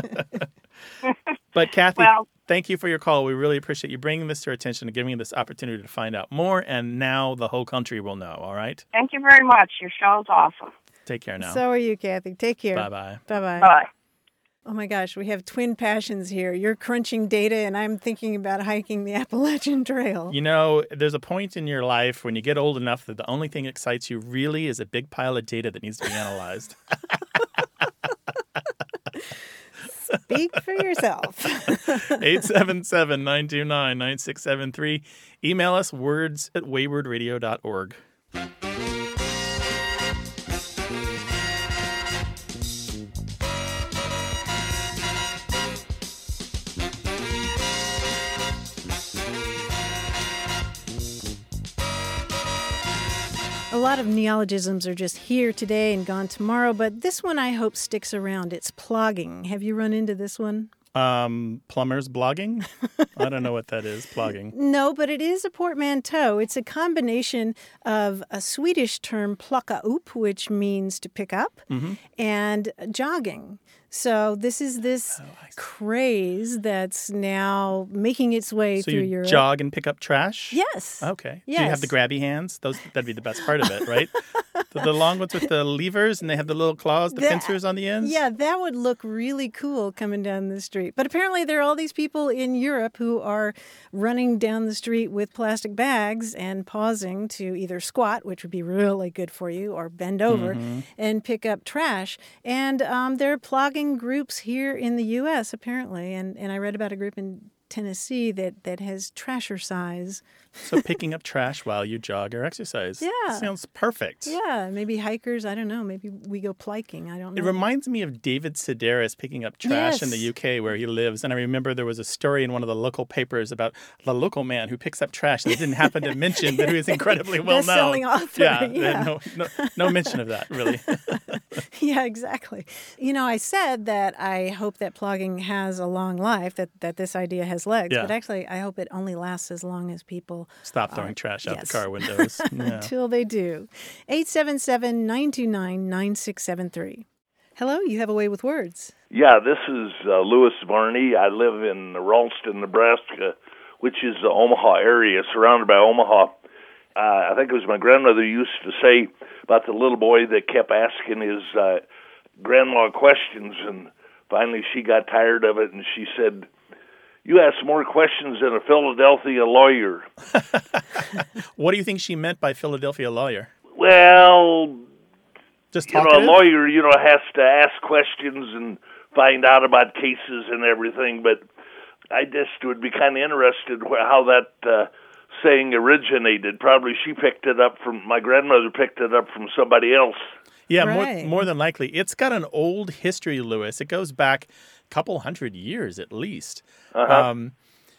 But Kathy, Well- thank you for your call. We really appreciate you bringing this to our attention and giving me this opportunity to find out more. And now the whole country will know, all right? Thank you very much. Your show is awesome. Take care now. So are you, Kathy. Take care. Bye-bye. Bye-bye. Bye. Oh, my gosh. We have twin passions here. You're crunching data, and I'm thinking about hiking the Appalachian Trail. You know, there's a point in your life when you get old enough that the only thing that excites you really is a big pile of data that needs to be analyzed. Speak for yourself. eight seven seven, nine two nine, nine six seven three. Email us words at wayward radio dot org. A lot of neologisms are just here today and gone tomorrow, but this one I hope sticks around. It's plogging. Have you run into this one? Um, plumbers blogging? I don't know what that is, blogging. No, but it is a portmanteau. It's a combination of a Swedish term, plocka upp, which means to pick up, Mm-hmm. and jogging. So this is this Oh, craze that's now making its way So through you Europe. jog and pick up trash? Yes. Okay. Do you have the Yes. grabby hands? Those That'd be the best part of it, right? the, the long ones with the levers and they have the little claws, the That- pincers on the ends? Yeah, that would look really cool coming down the street. But apparently there are all these people in Europe who are running down the street with plastic bags and pausing to either squat, which would be really good for you, or bend over Mm-hmm. and pick up trash. And um, there are plogging groups here in the U S, apparently. And, and I read about a group in Tennessee that, that has trasher-size. So picking up trash while you jog or exercise. Yeah. Sounds perfect. Yeah, maybe hikers. I don't know. Maybe we go pliking. I don't know. It reminds me of David Sedaris picking up trash in the Yes. U K where he lives. And I remember there was a story in one of the local papers about the local man who picks up trash. And they didn't happen to mention that he was incredibly well known. Best-selling author, Yeah, yeah. No, no, no mention of that, really. Yeah, exactly. You know, I said that I hope that plogging has a long life, that, that this idea has legs. Yeah. But actually, I hope it only lasts as long as people Stop throwing are- trash out yes. the car windows. Yeah. until they do. eight seven seven, nine two nine, nine six seven three. Hello, you have a way with words. Yeah, this is uh, Louis Varney. I live in Ralston, Nebraska, which is the Omaha area, surrounded by Omaha. Uh, I think it was my grandmother used to say about the little boy that kept asking his uh, grandma questions, and finally she got tired of it, and she said, "You ask more questions than a Philadelphia lawyer." What do you think she meant by Philadelphia lawyer? Well, Just you know, a talkative? lawyer, you know, has to ask questions and find out about cases and everything, but I just would be kind of interested wh- how that uh, saying originated. Probably she picked it up from, my grandmother picked it up from somebody else. Yeah, Right. more, more than likely. It's got an old history, Lewis. It goes back a couple hundred years at least. Uh-huh. Um,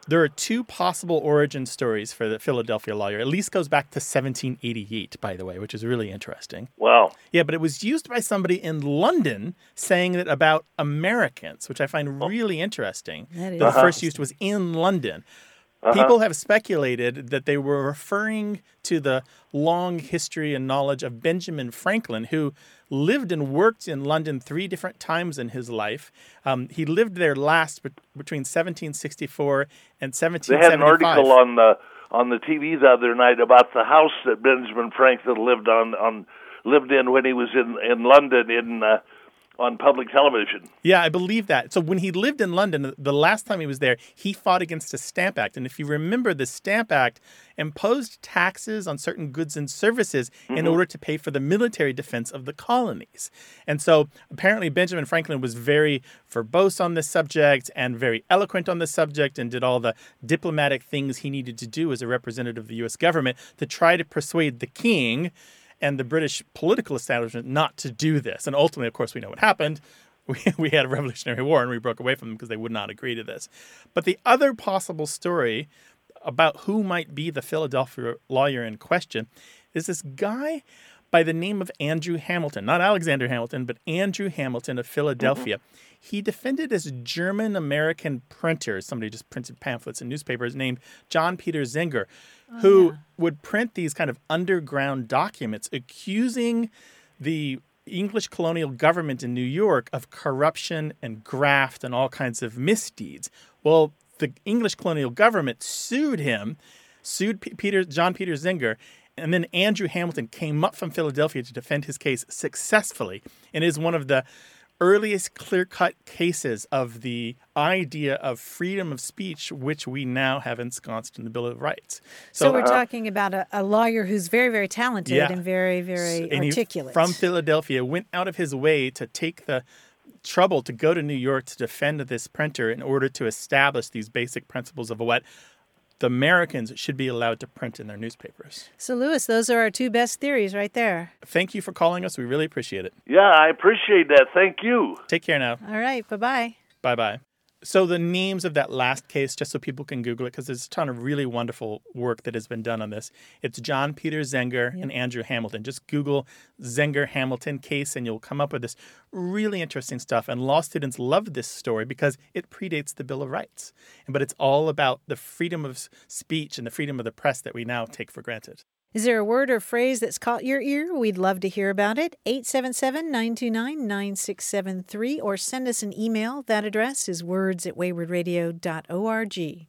There are two possible origin stories for the Philadelphia lawyer. At least goes back to seventeen eighty-eight, by the way, which is really interesting. Wow. Yeah, but it was used by somebody in London saying that about Americans, which I find really interesting. That is The Uh-huh. first use was in London. Uh-huh. People have speculated that they were referring to the long history and knowledge of Benjamin Franklin, who lived and worked in London three different times in his life. Um, he lived there last be- between seventeen sixty-four and They seventeen had an seventy-five. article on the on the T V the other night about the house that Benjamin Franklin lived on on lived in when he was in in London in uh, on public television. Yeah, I believe that. So when he lived in London, the last time he was there, he fought against the Stamp Act. And if you remember, the Stamp Act imposed taxes on certain goods and services in Mhm. order to pay for the military defense of the colonies. And so apparently Benjamin Franklin was very verbose on this subject and very eloquent on this subject and did all the diplomatic things he needed to do as a representative of the U S government to try to persuade the king and the British political establishment not to do this. And ultimately, of course, we know what happened. We, we had a Revolutionary War and we broke away from them because they would not agree to this. But the other possible story about who might be the Philadelphia lawyer in question is this guy by the name of Andrew Hamilton, not Alexander Hamilton, but Andrew Hamilton of Philadelphia. Mm-hmm. He defended as German-American printer, somebody just printed pamphlets and newspapers, named John Peter Zenger, oh, who yeah. would print these kind of underground documents accusing the English colonial government in New York of corruption and graft and all kinds of misdeeds. Well, the English colonial government sued him, sued P- Peter John Peter Zenger, and then Andrew Hamilton came up from Philadelphia to defend his case successfully, and is one of the earliest clear-cut cases of the idea of freedom of speech, which we now have ensconced in the Bill of Rights. So, so we're uh, talking about a, a lawyer who's very, very talented yeah. and very, very and articulate. He, from Philadelphia, went out of his way to take the trouble to go to New York to defend this printer in order to establish these basic principles of what the Americans should be allowed to print in their newspapers. So, Louis, those are our two best theories right there. Thank you for calling us. We really appreciate it. Yeah, I appreciate that. Thank you. Take care now. All right. Bye-bye. Bye-bye. So the names of that last case, just so people can Google it, because there's a ton of really wonderful work that has been done on this. It's John Peter Zenger yep. and Andrew Hamilton. Just Google Zenger-Hamilton case, and you'll come up with this really interesting stuff. And law students love this story because it predates the Bill of Rights. But it's all about the freedom of speech and the freedom of the press that we now take for granted. Is there a word or phrase that's caught your ear? We'd love to hear about it. eight seven seven, nine two nine, nine six seven three or send us an email. That address is words at wayward radio dot org.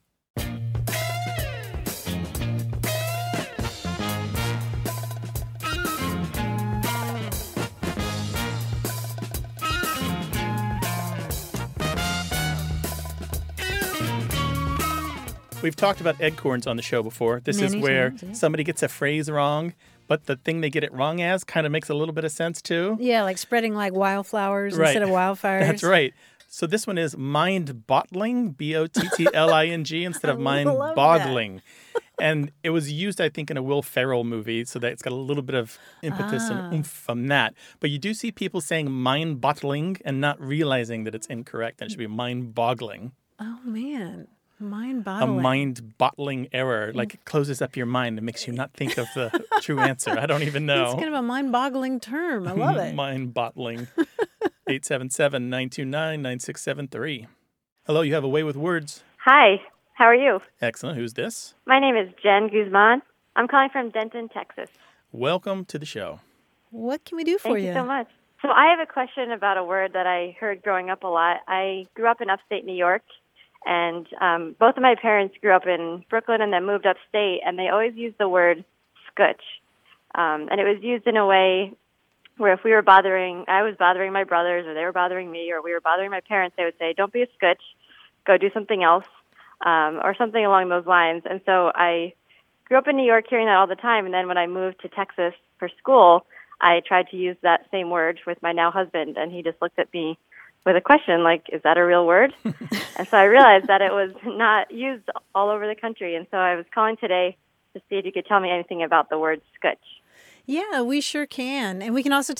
We've talked about Edcorns on the show before. This Many is where times, yeah. somebody gets a phrase wrong, but the thing they get it wrong as kind of makes a little bit of sense too. Yeah, like spreading like wildflowers right. instead of wildfires. That's right. So this one is mind-bottling, B O T T L I N G, instead of mind-boggling. And it was used, I think, in a Will Ferrell movie, so that it's got a little bit of impetus ah. and oomph from that. But you do see people saying mind-bottling and not realizing that it's incorrect, and it should be mind-boggling. Oh, man. Mind A boggling. mind-bottling error. Like it closes up your mind and makes you not think of the true answer. I don't even know. It's kind of a mind-boggling term. I love it. Mind-bottling. eight seven seven, nine two nine, nine six seven three. Hello, you have a way with words. Hi. How are you? Excellent. Who's this? My name is Jen Guzman. I'm calling from Denton, Texas. Welcome to the show. What can we do for Thank you? Thank you so much. So I have a question about a word that I heard growing up a lot. I grew up in upstate New York. And um, both of my parents grew up in Brooklyn and then moved upstate, and they always used the word scutch. Um, and it was used in a way where if we were bothering, I was bothering my brothers, or they were bothering me, or we were bothering my parents, they would say, don't be a scutch, go do something else, um, or something along those lines. And so I grew up in New York hearing that all the time, and then when I moved to Texas for school, I tried to use that same word with my now husband, and he just looked at me with a question like, is that a real word? And so I realized that it was not used all over the country. And so I was calling today to see if you could tell me anything about the word scutch. Yeah, we sure can. And we can also tell you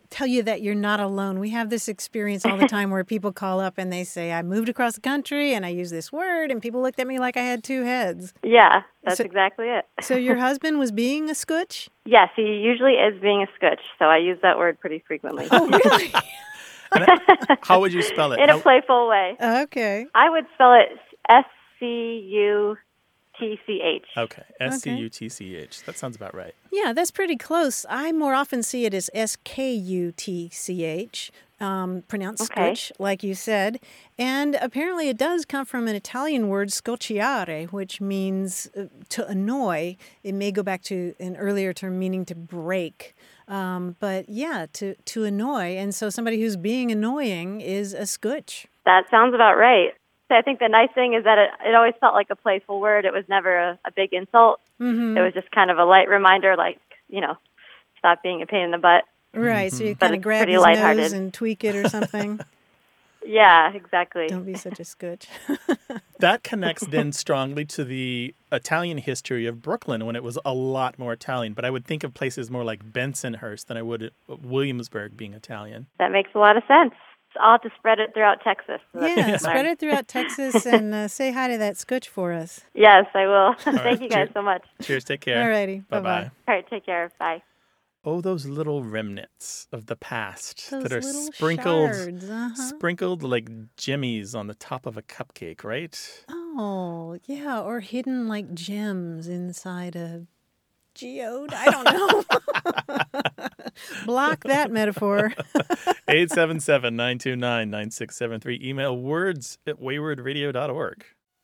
tell you that you're not alone. We have this experience all the time where people call up and they say, I moved across the country and I use this word, and people looked at me like I had two heads. Yeah, that's So- exactly it. So your husband was being a scutch? Yes, he usually is being a scutch, so I use that word pretty frequently. Oh, really? How would you spell it? In a How- playful way. Okay. I would spell it S C U T C H. Okay, S C U T C H. That sounds about right. Yeah, that's pretty close. I more often see it as S K U T C H, um, pronounced Okay. scutch, like you said. And apparently it does come from an Italian word, scocciare, which means uh, to annoy. It may go back to an earlier term meaning to break. Um, but yeah, to, to annoy. And so somebody who's being annoying is a scutch. That sounds about right. I think the nice thing is that it, it always felt like a playful word. It was never a, a big insult. Mm-hmm. It was just kind of a light reminder, like, you know, stop being a pain in the butt. Right, so you But kind of it's grab pretty his lighthearted. nose and tweak it or something. Yeah, exactly. Don't be such a scutch. That connects then strongly to the Italian history of Brooklyn when it was a lot more Italian. But I would think of places more like Bensonhurst than I would Williamsburg being Italian. That makes a lot of sense. I'll have to spread it throughout Texas. So that Yeah, people spread learn. it throughout Texas and uh, say hi to that scutch for us. Yes, I will. right, Thank you guys cheers. so much. Cheers, take care. All righty, Bye-bye. bye-bye. All right, take care. Bye. Oh, those little remnants of the past Those that are little sprinkled, shards, uh-huh. sprinkled like jimmies on the top of a cupcake, right? Oh, yeah, or hidden like gems inside a geode. I don't know. Block that metaphor. eight seven seven, nine two nine, nine six seven three. Email words at wayward radio dot org.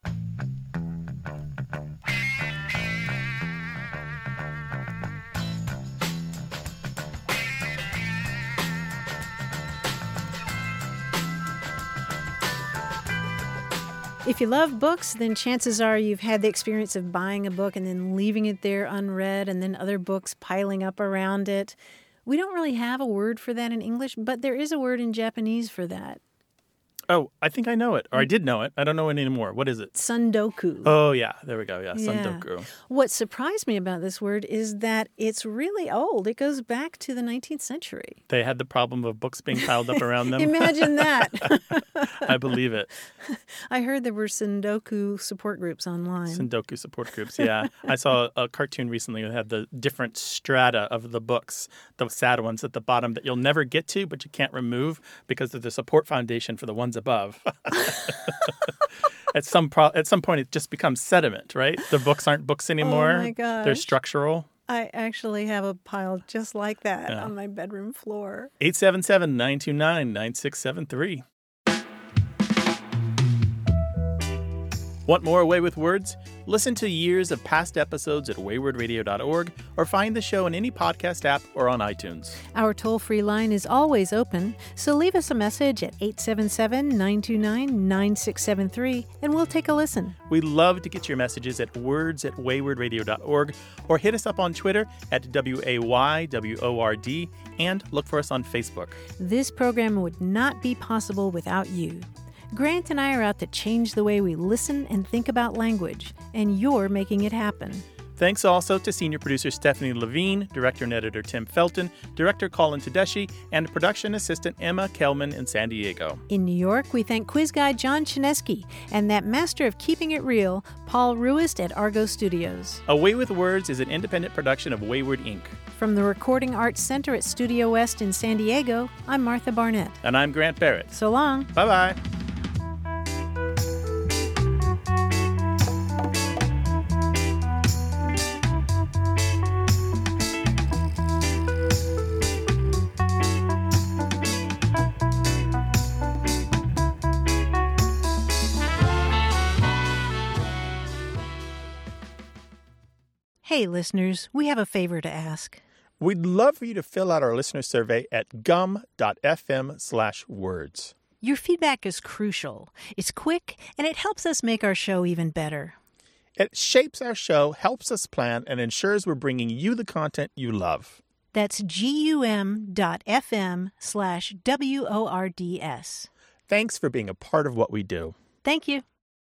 If you love books, then chances are you've had the experience of buying a book and then leaving it there unread and then other books piling up around it. We don't really have a word for that in English, but there is a word in Japanese for that. Oh, I think I know it. Or I did know it. I don't know it anymore. What is it? Sundoku. Oh, yeah. There we go. Yeah, Yeah. sundoku. What surprised me about this word is that it's really old. It goes back to the nineteenth century. They had the problem of books being piled up around them. Imagine that. I believe it. I heard there were Sundoku support groups online. Sundoku support groups, yeah. I saw a cartoon recently that had the different strata of the books, the sad ones at the bottom that you'll never get to, but you can't remove because they're the support foundation for the ones above. at some pro- at some point, it just becomes sediment, right? The books aren't books anymore. Oh my gosh. They're structural. I actually have a pile just like that Yeah. on my bedroom floor. eight seven seven, nine two nine, nine six seven three. Want more Away with Words? Listen to years of past episodes at wayward radio dot org or find the show in any podcast app or on iTunes. Our toll-free line is always open, so leave us a message at eight seven seven, nine two nine, nine six seven three and we'll take a listen. We love to get your messages at words at wayward radio dot org or hit us up on Twitter at W A Y W O R D and look for us on Facebook. This program would not be possible without you. Grant and I are out to change the way we listen and think about language, and you're making it happen. Thanks also to senior producer Stephanie Levine, director and editor Tim Felton, director Colin Tedeschi, and production assistant Emma Kelman in San Diego. In New York, we thank quiz guy John Chinesky and that master of keeping it real, Paul Ruist at Argo Studios. Away with Words is an independent production of Wayward Incorporated. From the Recording Arts Center at Studio West in San Diego, I'm Martha Barnett. And I'm Grant Barrett. So long. Bye-bye. Hey, listeners, we have a favor to ask. We'd love for you to fill out our listener survey at gum.fm slash words. Your feedback is crucial. It's quick, and it helps us make our show even better. It shapes our show, helps us plan, and ensures we're bringing you the content you love. That's gum.fm slash W O R D S. Thanks for being a part of what we do. Thank you.